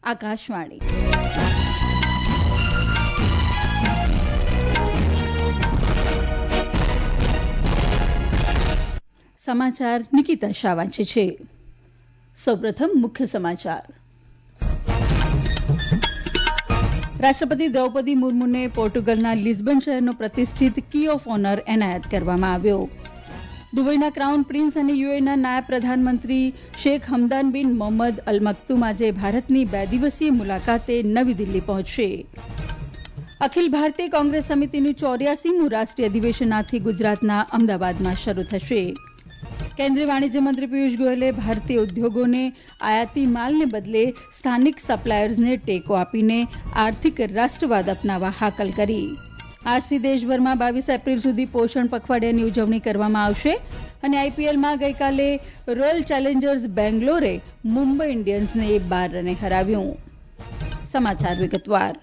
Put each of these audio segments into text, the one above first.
આકાશવાણી. સમાચાર નિકિતા શાહ વાંચે છે. સૌપ્રથમ મુખ્ય સમાચાર. રાષ્ટ્રપતિ દ્રૌપદી મુર્મુને પોર્ટુગલના લિસ્બન શહેરનો પ્રતિષ્ઠિત કી ઓફ ઓનર એનાયત કરવામાં આવ્યો. દુબઈના ક્રાઉન પ્રિન્સ અને યુએના નાયબ પ્રધાનમંત્રી શેખ હમદાન બિન મોહમ્મદ અલ મક્તુમ આજે ભારતની 2 દિવસીય મુલાકાતે નવી દિલ્હી પહોંચશે. અખિલ ભારતીય કોંગ્રેસ સમિતિનું 84મું રાષ્ટ્રીય અધિવેશન આજથી ગુજરાતના અમદાવાદમાં શરૂ થશે. કેન્દ્રીય વાણિજ્ય મંત્રી પિયુષ ગોયલે ભારતીય ઉદ્યોગોને આયાતી માલને બદલે સ્થાનિક સપ્લાયર્સને ટેકો આપીને આર્થિક રાષ્ટ્રવાદ અપનાવવા હાકલ કરી. આજથી દેશભરમાં 22 એપ્રિલ સુધી પોષણ પખવાડિયાની ઉજવણી કરવામાં આવશે. અને આઈપીએલમાં ગઈકાલે રોયલ ચેલેન્જર્સ બેંગ્લોરે મુંબઈ ઇન્ડિયન્સને 12 રને હરાવ્યું. સમાચાર વિગતવાર.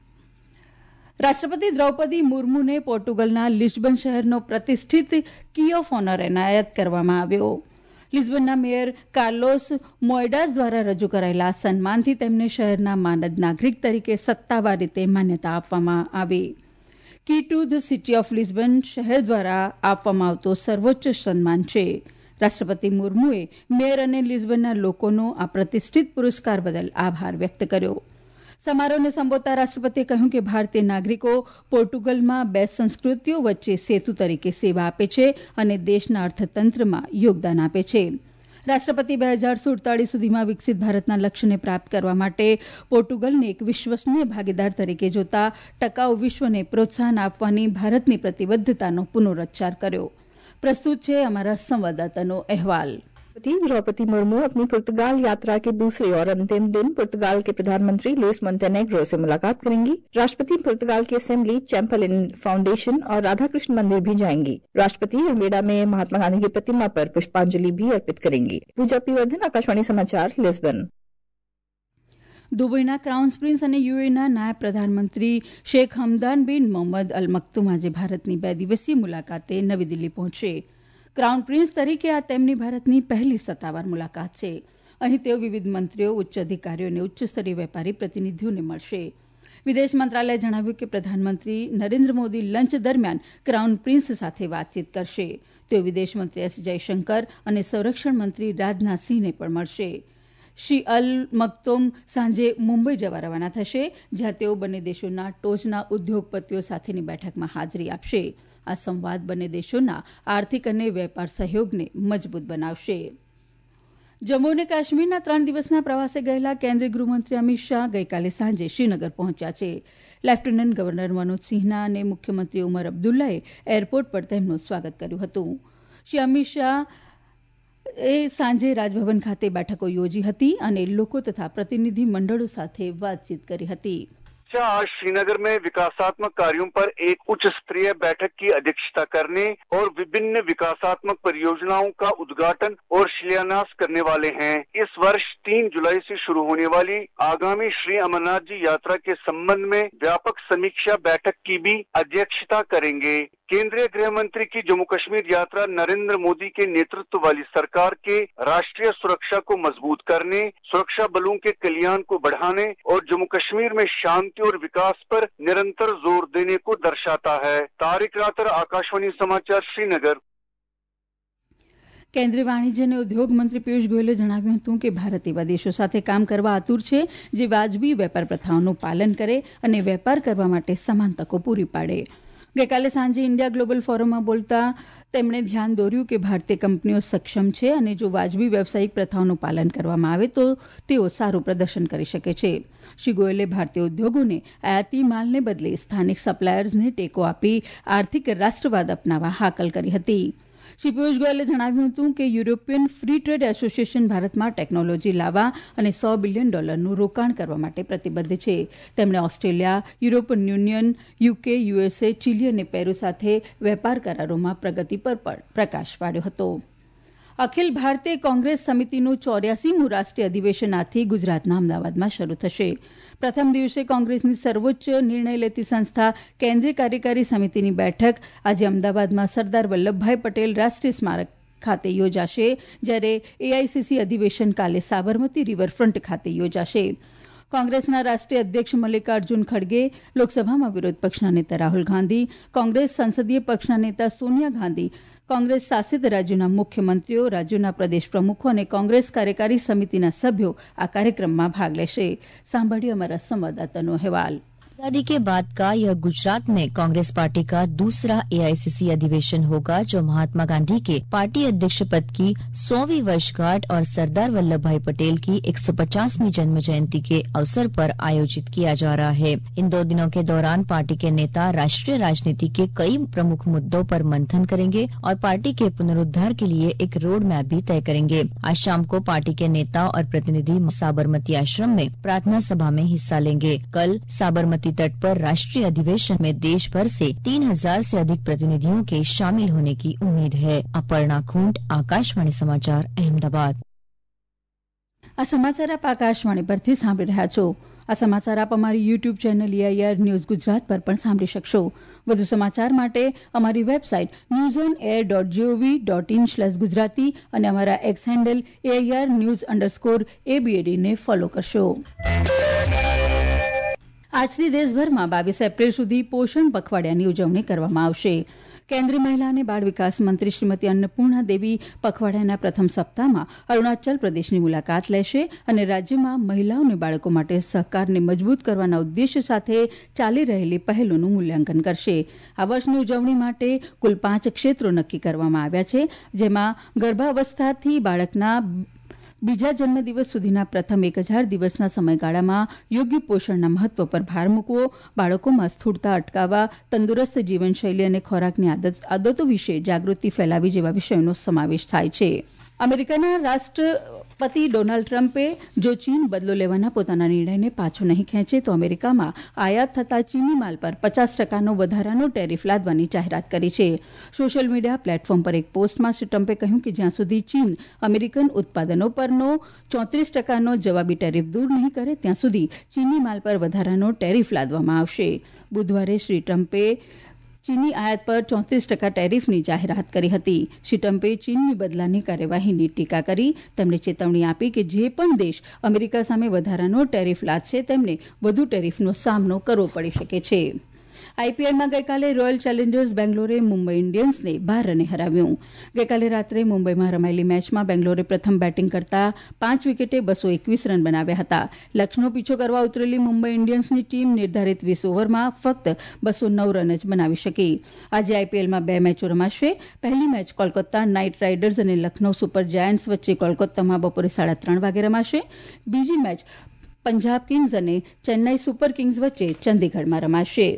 રાષ્ટ્રપતિ દ્રૌપદી મુર્મુને પોર્ટુગલના લિસ્બન શહેરનો પ્રતિષ્ઠિત કી ઓફ ઓનર એનાયત કરવામાં આવ્યો. લિસ્બનના મેયર કાર્લોસ મોએડાસ દ્વારા રજૂ કરાયેલા સન્માનથી તેમને શહેરના માનદ નાગરિક તરીકે સત્તાવાર રીતે માન્યતા આપવામાં આવી. Key to the city of Lisbon શહેર દ્વારા આપવામાં આવતો સર્વોચ્ચ સન્માન છે. રાષ્ટ્રપતિ મુર્મુએ મેયર અને લિસ્બનના લોકોનો આ પ્રતિષ્ઠિત પુરસ્કાર બદલ આભાર વ્યક્ત કર્યો. સમારોહને સંબોધતા રાષ્ટ્રપતિએ કહ્યું કે ભારતીય નાગરિકો પોર્ટુગલમાં 2 સંસ્કૃતિઓ વચ્ચે સેતુ તરીકે સેવા આપે છે અને દેશના અર્થતંત્રમાં યોગદાન આપે છે. રાષ્ટ્રપતિ 2047 સુધીમાં વિકસિત ભારતના લક્ષ્યને પ્રાપ્ત કરવા માટે પોર્ટુગલને એક વિશ્વસનીય ભાગીદાર તરીકે જોતા ટકાઉ વિશ્વને પ્રોત્સાહન આપવાની ભારતની પ્રતિબદ્ધતાનો પુનરોચ્ચાર કર્યો. પ્રસ્તુત છે અમારા સંવાદદાતાનો અહેવાલ. द्रौपदी मुर्मू अपनी पुर्तगाल यात्रा के दूसरे और अंतिम दिन पुर्तगाल के प्रधानमंत्री लुइस मोंटेनेग्रो से मुलाकात करेंगी. राष्ट्रपति पुर्तगाल की असेंबली चैम्पलिन फाउंडेशन और राधा कृष्ण मंदिर भी जाएंगी. राष्ट्रपति अल्मेडा में महात्मा गांधी की प्रतिमा पर पुष्पांजलि भी अर्पित करेंगी. पूजा पीवर्धन, आकाशवाणी समाचार, लिस्बन. દુબઈના ક્રાઉન પ્રિન્સ અને યુએના નાયબ પ્રધાનમંત્રી શેખ હમદાન બિન મોહમ્મદ અલ મક્તુમ આજે ભારતની 2 દિવસીય મુલાકાતે નવી દિલ્હી પહોંચશે. ક્રાઉન પ્રિન્સ તરીકે આ તેમની ભારતની પહેલી સત્તાવાર મુલાકાત છે. અહીં તેઓ વિવિધ મંત્રીઓ, ઉચ્ચ અધિકારીઓ અને ઉચ્ચસ્તરીય વેપારી પ્રતિનિધિઓને મળશે. વિદેશ મંત્રાલયે જણાવ્યું કે પ્રધાનમંત્રી નરેન્દ્ર મોદી લંચ દરમિયાન ક્રાઉન પ્રિન્સ સાથે વાતચીત કરશે. તેઓ વિદેશ મંત્રી એસ જયશંકર અને સંરક્ષણ મંત્રી રાજનાથસિંહને પણ મળશે. શ્રી અલ મક્તુમ સાંજે મુંબઈ જવા રવાના થશે, જ્યાં તેઓ બંને દેશોના ટોચના ઉદ્યોગપતિઓ સાથેની બેઠકમાં હાજરી આપશે. આ સંવાદ બંને દેશોના આર્થિક અને વેપાર સહયોગને મજબૂત બનાવશે. જમ્મુ અને કાશ્મીરના 3 દિવસના પ્રવાસે ગયેલા કેન્દ્રીય ગૃહમંત્રી અમિત શાહ ગઈકાલે સાંજે શ્રીનગર પહોંચ્યા છે. લેફ્ટનન્ટ ગવર્નર મનોજ સિંહના અને મુખ્યમંત્રી ઉમર અબ્દુલ્લાએ એરપોર્ટ પર તેમનું સ્વાગત કર્યું હતું. શ્રી અમિત શાહ સાંજે રાજભવન ખાતે બેઠકો યોજી હતી અને લોકો તથા પ્રતિનિધિ મંડળો સાથે વાતચીત કરી હતી. आज श्रीनगर में विकासात्मक कार्यों पर एक उच्च स्तरीय बैठक की अध्यक्षता करने और विभिन्न विकासात्मक परियोजनाओं का उद्घाटन और शिलान्यास करने वाले हैं. इस वर्ष 3 जुलाई से शुरू होने वाली आगामी श्री अमरनाथ जी यात्रा के संबंध में व्यापक समीक्षा बैठक की भी अध्यक्षता करेंगे. केंद्रीय गृह मंत्री की जम्मू कश्मीर यात्रा नरेंद्र मोदी के नेतृत्व वाली सरकार के राष्ट्रीय सुरक्षा को मजबूत करने, सुरक्षा बलों के कल्याण को बढ़ाने और जम्मू कश्मीर में शांति और विकास पर निरंतर जोर देने को दर्शाता है. तारिक रातर, आकाशवाणी समाचार, श्रीनगर. કેન્દ્રીય વાણિજ્ય અને ઉદ્યોગ મંત્રી પિયુષ ગોયલે જણાવ્યું હતું કે ભારત એવા દેશો સાથે કામ કરવા આતુર છે જે વાજબી વેપાર પ્રથાઓનું પાલન કરે અને વેપાર કરવા માટે સમાન તકો પૂરી પાડે. ગઈકાલે સાંજે ઇન્ડિયા ગ્લોબલ ફોરમમાં બોલતા તેમણે ધ્યાન દોર્યું કે ભારતીય કંપનીઓ સક્ષમ છે અને જો વાજબી વ્યવસાયિક પ્રથાઓનું પાલન કરવામાં આવે તો તેઓ સારું પ્રદર્શન કરી શકે છે. શ્રી ગોયલે ભારતીય ઉદ્યોગોને આયાતી માલને બદલે સ્થાનિક સપ્લાયર્સને ટેકો આપી આર્થિક રાષ્ટ્રવાદ અપનાવવા હાકલ કરી હતી. શ્રી પિયુષ ગોયલે જણાવ્યું હતું કે યુરોપિયન ફ્રી ટ્રેડ એસોસિએશન ભારતમાં ટેકનોલોજી લાવવા અને $100 બિલિયન રોકાણ કરવા માટે પ્રતિબદ્ધ છે. તેમણે Australia, European union, UK, USA, Chile અને પેરુ સાથે વેપાર કરારોમાં પ્રગતિ પર પણ પ્રકાશ પાડ્યો હતો. અખિલ ભારતીય કોંગ્રેસ સમિતિનું 84મું રાષ્ટ્રીય અધિવેશન આજથી ગુજરાતના અમદાવાદમાં શરૂ થશે. પ્રથમ દિવસે કોંગ્રેસની સર્વોચ્ચ નિર્ણય લેતી સંસ્થા કેન્દ્રીય કાર્યકારી સમિતિની બેઠક આજે અમદાવાદમાં સરદાર વલ્લભભાઈ પટેલ રાષ્ટ્રીય સ્મારક ખાતે યોજાશે, જ્યારે એઆઈસીસી અધિવેશન કાલે સાબરમતી રિવરફ્રન્ટ ખાતે યોજાશે. કોંગ્રેસના રાષ્ટ્રીય અધ્યક્ષ મલ્લિકાર્જુન ખડગે, લોકસભામાં વિરોધ પક્ષના નેતા રાહુલ ગાંધી, કોંગ્રેસ સંસદીય પક્ષના નેતા સોનિયા ગાંધી, કોંગ્રેસ શાસિત રાજ્યોના મુખ્યમંત્રીઓ, રાજ્યોના પ્રદેશ પ્રમુખો અને કોંગ્રેસ કાર્યકારી સમિતિના સભ્યો આ કાર્યક્રમમાં ભાગ લેશે. સાંભળ્યો અમારા संवाददाता अहवाल. आजादी के बाद का यह गुजरात में कांग्रेस पार्टी का दूसरा एआईसीसी अधिवेशन होगा, जो महात्मा गांधी के पार्टी अध्यक्ष पद की 100वीं वर्षगांठ और सरदार वल्लभ भाई पटेल की 150वीं जन्म जयंती के अवसर पर आयोजित किया जा रहा है. इन 2 दिनों के दौरान पार्टी के नेता राष्ट्रीय राजनीति के कई प्रमुख मुद्दों पर मंथन करेंगे और पार्टी के पुनरुद्धार के लिए एक रोड मैप भी तय करेंगे. आज शाम को पार्टी के नेता और प्रतिनिधि साबरमती आश्रम में प्रार्थना सभा में हिस्सा लेंगे. कल साबरमती तट पर राष्ट्रीय अधिवेशन में देश भर से 3000 से अधिक प्रतिनिधियों के शामिल होने की उम्मीद है. अपर्णा खूंट, आकाशवाणी समाचार, अहमदाबाद. આ સમાચાર આપ આકાશવાણી પરથી સાંભળી રહ્યા છો. આ સમાચાર આપ અમારી YouTube channel AIR news Gujarat પર પણ સાંભળી શકશો. વધુ સમાચાર માટે અમારી વેબસાઇટ newsonair.gov.in/gujarati અને અમારા એક્સ હેન્ડલ AIR_news_ABAD ને ફોલો કરશો. આજથી દેશભરમાં 22 એપ્રિલ સુધી પોષણ પખવાડિયાની ઉજવણી કરવામાં આવશે. કેન્દ્રીય મહિલા અને બાળ વિકાસ મંત્રી શ્રીમતી અન્નપૂર્ણા દેવી પખવાડિયાના પ્રથમ સપ્તાહમાં અરુણાચલ પ્રદેશની મુલાકાત લેશે અને રાજ્યમાં મહિલાઓ અને બાળકો માટે સહકારને મજબૂત કરવાના ઉદ્દેશ્ય સાથે ચાલી રહેલી પહેલોનું મૂલ્યાંકન કરશે. આ વર્ષની ઉજવણી માટે કુલ 5 ક્ષેત્રો નક્કી કરવામાં આવ્યા છે, જેમાં ગર્ભાવસ્થાથી બાળકના બીજા જન્મદિવસ સુધીના પ્રથમ 1000 દિવસના સમયગાળામાં યોગ્ય પોષણના મહત્વ પર ભાર મૂકવો, બાળકોમાં સ્થૂળતા અટકાવવા, તંદુરસ્ત જીવનશૈલી અને ખોરાકની આદતો વિશે જાગૃતિ ફેલાવી જેવા વિષયોનો સમાવેશ થાય છે. અમેરિકાના રાષ્ટ્રપતિ ડોનાલ્ડ ટ્રમ્પે જો ચીન બદલો લેવાના પોતાના નિર્ણયને પાછો નહીં ખેંચે તો અમેરિકામાં આયાત થતા ચીની માલ પર 50% વધારાનો ટેરિફ લાદવાની જાહેરાત કરી છે. સોશિયલ મીડિયા પ્લેટફોર્મ પર એક પોસ્ટમાં શ્રી ટ્રમ્પે કહ્યું કે જ્યાં સુધી ચીન અમેરિકન ઉત્પાદનો પરનો 34%નો જવાબી ટેરિફ દૂર નહીં કરે ત્યાં સુધી ચીની માલ પર વધારાનો ટેરિફ લાદવામાં આવશે. બુધવારે શ્રી ટ્રમ્પે ચીની આયાત પર 34% ટેરિફની જાહેરાત કરી હતી. શ્રી ટ્રમ્પે ચીનની બદલાની કાર્યવાહીની ટીકા કરી. તેમણે ચેતવણી આપી કે જે પણ દેશ અમેરિકા સામે વધારાનો ટેરિફ લાદશે તેમને વધુ ટેરિફનો સામનો કરવો પડી શકે છે. આઈપીએલમાં ગઈકાલે રોયલ ચેલેન્જર્સ બેંગ્લોરે મુંબઈ ઇન્ડિયન્સને 12 રને હરાવ્યું. ગઈકાલે રાત્રે મુંબઈમાં રમાયેલી મેચમાં બેંગ્લોરે પ્રથમ બેટિંગ કરતા 5 વિકેટે 221 રન બનાવ્યા હતા. લક્ષ્યનો પીછો કરવા ઉતરેલી મુંબઈ ઇન્ડિયન્સની ટીમ નિર્ધારિત 20 ઓવરમાં ફક્ત 209 રન જ બનાવી શકી. આજે આઈપીએલમાં 2 મેચો રમાશે. પહેલી મેચ કોલકાતા નાઇટ રાઇડર્સ અને લખનૌ સુપર જાયન્ટ્સ વચ્ચે કોલકાતામાં બપોરે 3:30 વાગે રમાશે. બીજી મેચ પંજાબ કિંગ્સ અને ચેન્નાઈ સુપર કિંગ્સ વચ્ચે ચંદીગઢમાં રમાશે.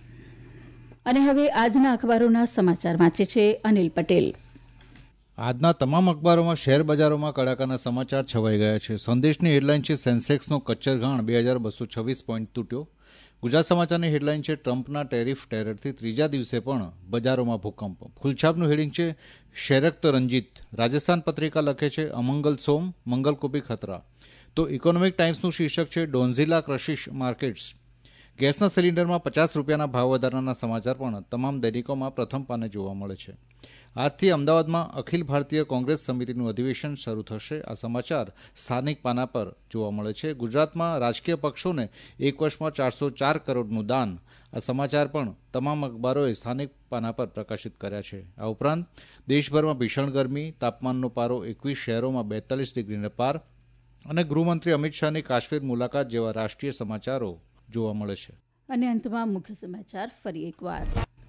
અને હવે આજના અખબારોના સમાચાર વાંચે છે અનિલ પટેલ. આજના તમામ અખબારોમાં શેર બજારોમાં કડાકાના સમાચાર છવાઈ ગયા છે. સંદેશની હેડલાઇન છે સેન્સેક્સનો કચ્ચરઘાણ 2226 પોઈન્ટ તૂટ્યો. ગુજરાત સમાચારની હેડલાઇન છે ટ્રમ્પના ટેરિફ ટેરરથી ત્રીજા દિવસે પણ બજારોમાં ભૂકંપ. ફૂલછાપનું હેડિંગ છે શેરક્ત રંજીત. રાજસ્થાન પત્રિકા લખે છે અમંગલ સોમ, મંગલ को भी खतरा. તો ઇકોનોમિક ટાઈમ્સનું શીર્ષક છે ડોન્ઝિલા ક્રશિશ માર્કેટ્સ. ગેસના સિલિન્ડરમાં 50 રૂપિયાના ભાવ વધારાના સમાચાર પણ તમામ દૈનિકોમાં પ્રથમ પાને જોવા મળે છે. આજથી અમદાવાદમાં અખિલ ભારતીય કોંગ્રેસ સમિતિનું અધિવેશન શરૂ થશે. આ સમાચાર સ્થાનિક પાના પર જોવા મળે છે. ગુજરાતમાં રાજકીય પક્ષોને એક વર્ષમાં 404 કરોડનું દાન. આ સમાચાર પણ તમામ અખબારોએ સ્થાનિક પાના પર પ્રકાશિત કર્યા છે. આ ઉપરાંત દેશભરમાં ભીષણ ગરમી, તાપમાનનો પારો 21 શહેરોમાં 42 ડિગ્રીને પાર અને ગૃહમંત્રી અમિત શાહની કાશ્મીર મુલાકાત જેવા રાષ્ટ્રીય સમાચારો જોવા મળે છે. અને અંતમાં મુખ્ય સમાચાર ફરી એકવાર.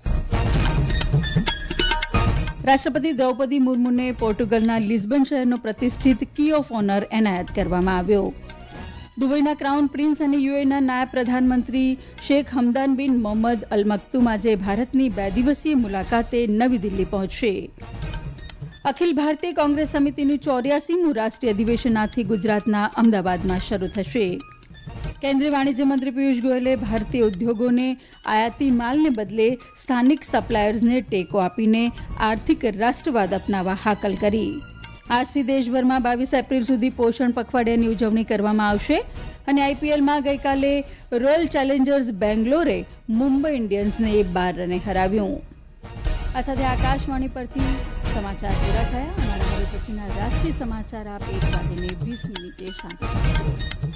રાષ્ટ્રપતિ દ્રૌપદી મુર્મુને પોર્ટુગલના લિસ્બન શહેરનો પ્રતિષ્ઠિત કી ઓફ ઓનર એનાયત કરવામાં આવ્યો. દુબઈના ક્રાઉન પ્રિન્સ અને યુએના નાયબ પ્રધાનમંત્રી શેખ હમદાન બિન મોહમ્મદ અલ મક્તુમ આજે ભારતની 2 દિવસીય મુલાકાતે નવી દિલ્હી પહોંચશે. અખિલ ભારતીય કોંગ્રેસ સમિતિનું 84મું રાષ્ટ્રીય અધિવેશન આજથી ગુજરાતના અમદાવાદમાં શરૂ થશે. કેન્દ્રીય વાણિજ્ય મંત્રી પિયુષ ગોયલે ભારતીય ઉદ્યોગોને આયાતી માલને બદલે સ્થાનિક સપ્લાયર્સને ટેકો આપીને આર્થિક રાષ્ટ્રવાદ અપનાવવા હાકલ કરી. આજથી દેશભરમાં 22 એપ્રિલ સુધી પોષણ પખવાડિયાની ઉજવણી કરવામાં આવશે. અને આઈપીએલમાં ગઈકાલે રોયલ ચેલેન્જર્સ બેંગ્લોરે મુંબઈ ઇન્ડિયન્સને 12 રને હરાવ્યું. આ સાથે આકાશવાણી પરથી સમાચાર પૂરા થયા. અમારા હવે પછીના રાષ્ટ્રીય સમાચાર આપ 1:20 સાંભળો.